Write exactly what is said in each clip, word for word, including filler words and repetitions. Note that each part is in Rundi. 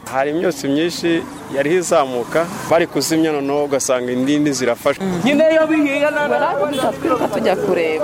hari imyotsi myinshi yari izamuka bari kuzimya noneho ugasanga indindi zirafashwe nyine yo bihiye narakuza twiruka tujya kureba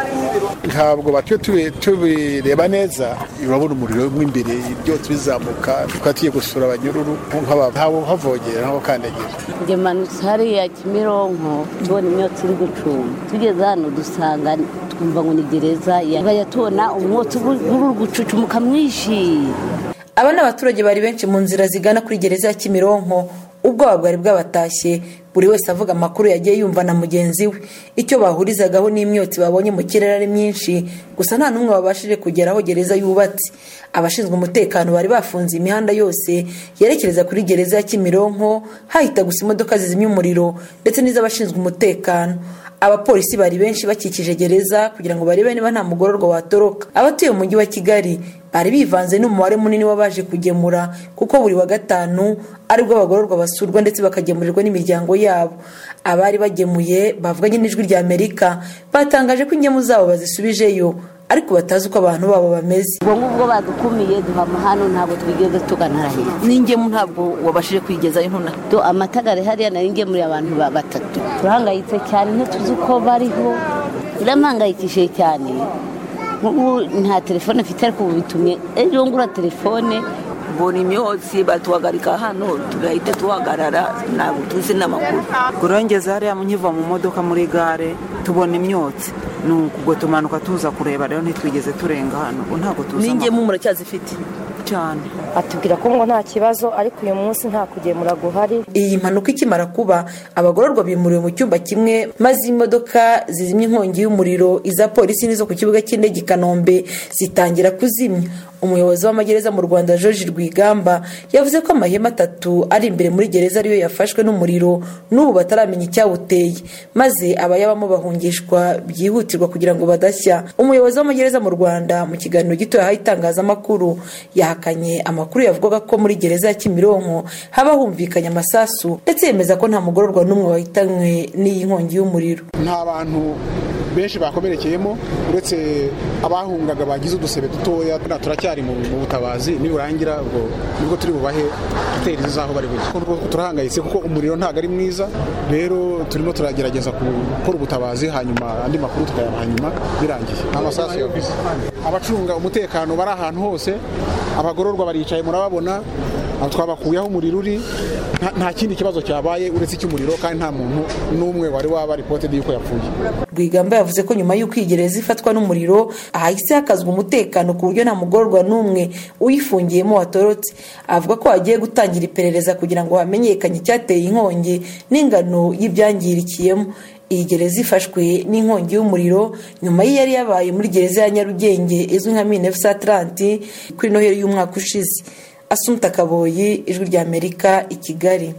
ntabwo batyo tubireba neza urabona umuriro w'imbere ibyo tubizamuka twatiye gusura abanyururu nk'abo havogera nabo kandagira nge manutse hariya Kimironko tubona imyotsi iri gucuma tugeze hano dusanga twumva ngo ni gereza yabaye tubona umwotsi uri gucucumuka mwinshi. Aba n'abaturage bari benshi mu nzira zigana kuri gereza ya Kimironko ubwoba bwari bwabatashye buri wese avuga amakuru yagiye yumva na mugenzi we icyo bahurizagaho n'imyotsi babonye mu kirere ari myinshi gusa nta numwe babashije kugera aho gereza yubatse. Abashinzwe umutekano bari bafunze imihanda yose yerekereza kuri gereza ya Kimironko hahita gusa imodoka zizimya umuriro ndetse n'iz'abashinzwe umutekano. Abapolisi bari benshi bakikije gereza kugira ngo barebe niba nta mugororwa watoroka. Abatuye mu mujyi wa Kigali bari bivanze n'umubare munini wabaje kugemura kuko buri wa gatanu aribwo abagororwa basurwa ndetse bakagemurirwa n'imiryango yabo. Abari bagemuye bavuganye n'ijwi rya Amerika batangaje ko ingemu zabo bazisubijeyo ariko batazi uko abantu babo bameze. Ubwo ngubwo badukumiye duhama hano ntabwo twigeze tugana hariya. N'ingemu ntabwo wabashije kwigezayo intuna. Do amatagare hariya nari ngemuriye abantu batatu. Turahangayitse cyane ntituzi uko bariho. Iramangayikishije cyane. Ubu nta telefone mfite ariko bitumye ejo ngura telefone mbona imyotsi batuhagarika hano tugahita tuhagarara ntabwo tuzi n'amakuru. Kurongeza hariya nkiva mu modoka muri gare tubona imyotsi nuko tumanuka tuza kureba rero ntitwigeze turenga hano ntabwo tuzi. N'ingemu muracyazifite cyane atubwira ko ngo nta kibazo ariko uyu munsi nta kugemura guhari. Iyi mpanuka ikimara kuba abagororwa bimuriwe mu cyumba kimwe maze imodoka zizimya inkongi y'umuriro iza polisi nizo ku kibuga cy'indege Kanombe zitangira kuzimya. Umuyobozi w'amagereza mu Rwanda George Rwigamba yavuze ko amahema atatu ari imbere muri gereza ariyo yafashwe n'umuriro n'ubu bataramenya icyawuteye maze abayabamo bahungishwa byihutirwa kugira ngo badashya. Umuyobozi w'amagereza mu Rwanda mu kiganiro gito yahaye itangazamakuru yahakanye amakuru yavugaga ko muri gereza ya Kimironko haba humvikanye amasasu ndetse yemeza ko nta mugororwa n'umwe wahitanywe n'iyi nkongi y'umuriro. Nta bantu benshi bakomerekeyemo uretse abahungaga bagize udusebe dutoya turacyari mu butabazi niburangira ubwo nibwo turi bubahe dutera izaho bari bujye. Turahangayitse kuko umuriro ntago ari mwiza rero turimo turagerageza gukora ubutabazi hanyuma andi makuru tukayaha hanyuma birangiye. Amasasu yavuze abacunga umutekano bari ahantu hose abagororwa baricaye murababona twabakuyeho umuriro uri nta kindi kibazo cyabaye uretse icy'umuriro kandi nta muntu n'umwe wari waba reported yuko yapfuye. Rwigamba yavuze ko nyuma y'uko igereza ifatwa n'umuriro ahise hakazwa umutekano ku buryo nta mugororwa n'umwe uyifungiyemo watorotse. Avuga ko agiye gutangira iperereza kugira ngo hamenyekane icyateye inkongi n'ingano y'ibyangirikiyemo. Iyi gereza ifashwe n'inkongi y'umuriro nyuma y'iyari yabaye muri gereza ya Nyarugenge izwi nka mille neuf cent trente kuri Noheli y'umwaka ushize. Assumpta Kaboyi, Ijwi rya Amerika i Kigali.